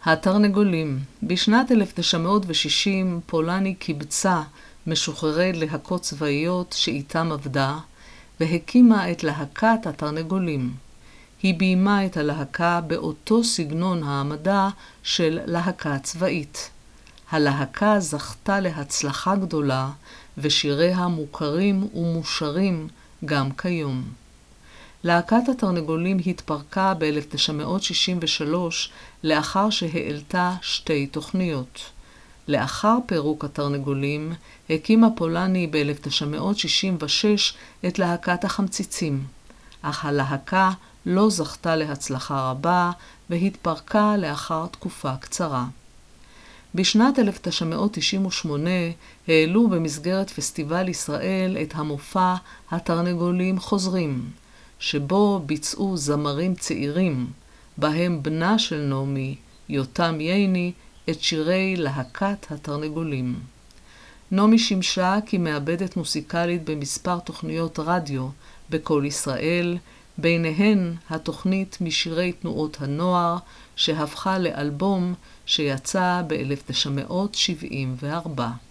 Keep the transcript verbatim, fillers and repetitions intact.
התרנגולים. בשנת אלף תשע מאות ושישים פולני קיבצה משוחררי להקות צבאיות שאיתם עבדה, והקימה את להקת התרנגולים. היא ביימה את הלהקה באותו סגנון העמדה של להקה צבאית. הלהקה זכתה להצלחה גדולה, ושיריה מוכרים ומושרים גם כיום. להקת התרנגולים התפרקה ב-אלף תשע מאות שישים ושלוש לאחר שהעלתה שתי תוכניות. לאחר פירוק התרנגולים הקימה פולני ב-אלף תשע מאות שישים ושש את להקת החמציצים, אך הלהקה לא זכתה להצלחה רבה והתפרקה לאחר תקופה קצרה. בשנת אלף תשע מאות תשעים ושמונה העלו במסגרת פסטיבל ישראל את המופע התרנגולים חוזרים, שבו ביצעו זמרים צעירים, בהם בנה של נעמי, יותם ייני, את שירי להקת התרנגולים. נעמי שימשה כמעבדת מוסיקלית במספר תוכניות רדיו בכל ישראל, ביניהן התוכנית משירי תנועות הנוער, שהפכה לאלבום שיצא ב-אלף תשע מאות שבעים וארבע.